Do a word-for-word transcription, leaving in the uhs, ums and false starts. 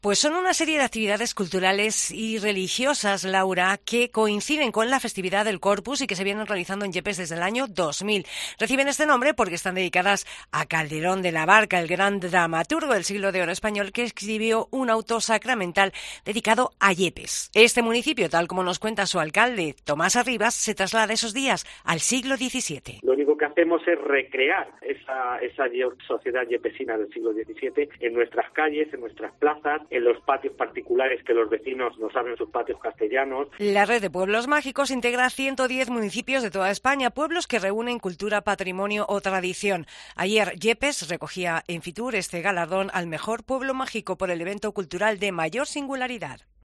Pues son una serie de actividades culturales y religiosas, Laura, que coinciden con la festividad del Corpus y que se vienen realizando en Yepes desde el año dos mil. Reciben este nombre porque están dedicadas a Calderón de la Barca, el gran dramaturgo del siglo de oro español que escribió un auto sacramental dedicado a Yepes. Este municipio, tal como nos cuenta su alcalde, Tomás Arribas, se traslada esos días al siglo diecisiete. Lo único que hacemos es recrear esa, esa sociedad yepesina del siglo diecisiete en nuestras calles, en nuestras plazas, en los patios particulares que los vecinos nos abren sus patios castellanos. La red de pueblos mágicos integra ciento diez municipios de toda España, pueblos que reúnen cultura, patrimonio o tradición. Ayer Yepes recogía en Fitur este galardón al mejor pueblo mágico por el evento cultural de mayor singularidad.